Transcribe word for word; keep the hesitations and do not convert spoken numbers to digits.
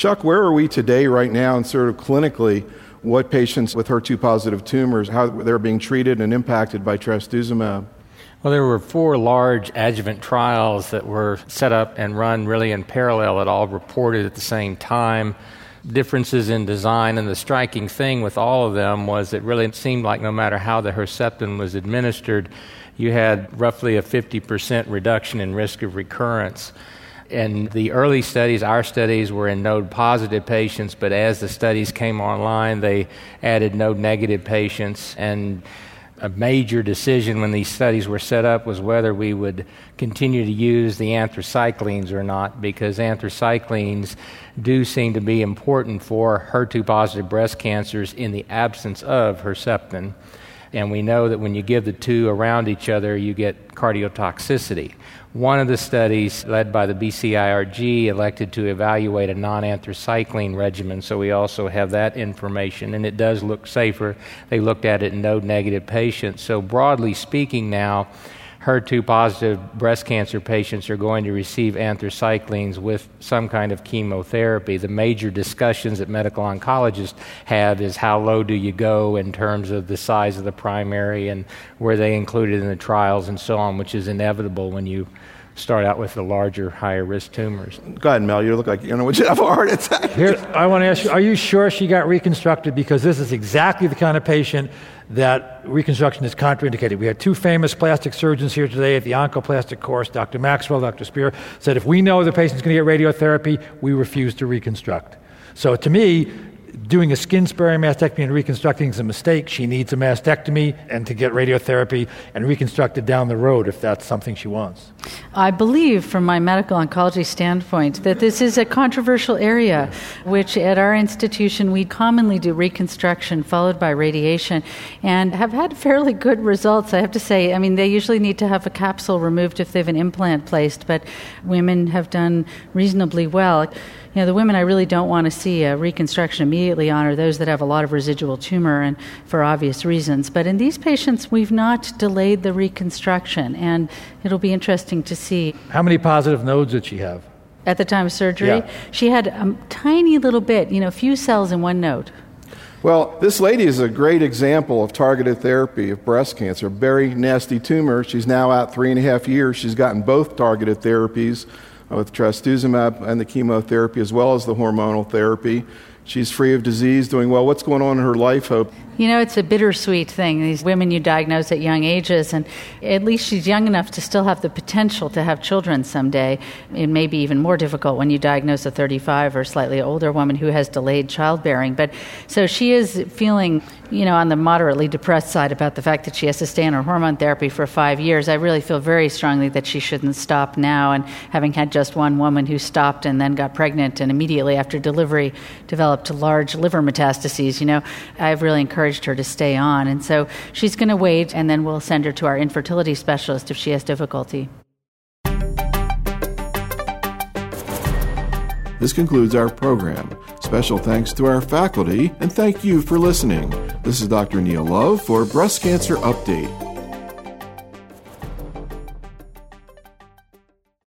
Chuck, where are we today right now and sort of clinically what patients with H E R two positive tumors, how they're being treated and impacted by trastuzumab? Well, there were four large adjuvant trials that were set up and run really in parallel that all reported at the same time. Differences in design, and the striking thing with all of them was it really seemed like no matter how the Herceptin was administered, you had roughly a fifty percent reduction in risk of recurrence. And the early studies, our studies, were in node-positive patients, but as the studies came online, they added node-negative patients. And a major decision when these studies were set up was whether we would continue to use the anthracyclines or not, because anthracyclines do seem to be important for H E R two positive breast cancers in the absence of Herceptin. And we know that when you give the two around each other, you get cardiotoxicity. One of the studies, led by the B C I R G, elected to evaluate a non-anthracycline regimen, so we also have that information, and it does look safer. They looked at it in node-negative patients. So broadly speaking now, H E R two positive breast cancer patients are going to receive anthracyclines with some kind of chemotherapy. The major discussions that medical oncologists have is how low do you go in terms of the size of the primary and were they included in the trials and so on, which is inevitable when you start out with the larger, higher-risk tumors. Go ahead, Mel. You look like you know would you have a heart attack? Here, I want to ask you, are you sure she got reconstructed? Because this is exactly the kind of patient that reconstruction is contraindicated. We had two famous plastic surgeons here today at the oncoplastic course, Doctor Maxwell, Doctor Spear, said if we know the patient's going to get radiotherapy, we refuse to reconstruct. So to me, doing a skin-sparing mastectomy and reconstructing is a mistake. She needs a mastectomy and to get radiotherapy and reconstruct it down the road if that's something she wants. I believe, from my medical oncology standpoint, that this is a controversial area, which at our institution we commonly do reconstruction followed by radiation and have had fairly good results, I have to say. I mean, they usually need to have a capsule removed if they have an implant placed, but women have done reasonably well. You know, the women I really don't want to see a reconstruction immediately on are those that have a lot of residual tumor, and for obvious reasons. But in these patients, we've not delayed the reconstruction, and it'll be interesting to see. How many positive nodes did she have? At the time of surgery? Yeah. She had a tiny little bit, you know, a few cells in one node. Well, this lady is a great example of targeted therapy of breast cancer. Very nasty tumor. She's now out three and a half years. She's gotten both targeted therapies with trastuzumab and the chemotherapy as well as the hormonal therapy. She's free of disease, doing well. What's going on in her life, Hope? You know, it's a bittersweet thing. These women you diagnose at young ages, and at least she's young enough to still have the potential to have children someday. It may be even more difficult when you diagnose a thirty-five or slightly older woman who has delayed childbearing. But so she is feeling, you know, on the moderately depressed side about the fact that she has to stay on her hormone therapy for five years. I really feel very strongly that she shouldn't stop now. And having had just one woman who stopped and then got pregnant and immediately after delivery developed large liver metastases, you know, I've really encouraged her to stay on. And so she's going to wait, and then we'll send her to our infertility specialist if she has difficulty. This concludes our program. Special thanks to our faculty, and thank you for listening. This is Doctor Neil Love for Breast Cancer Update.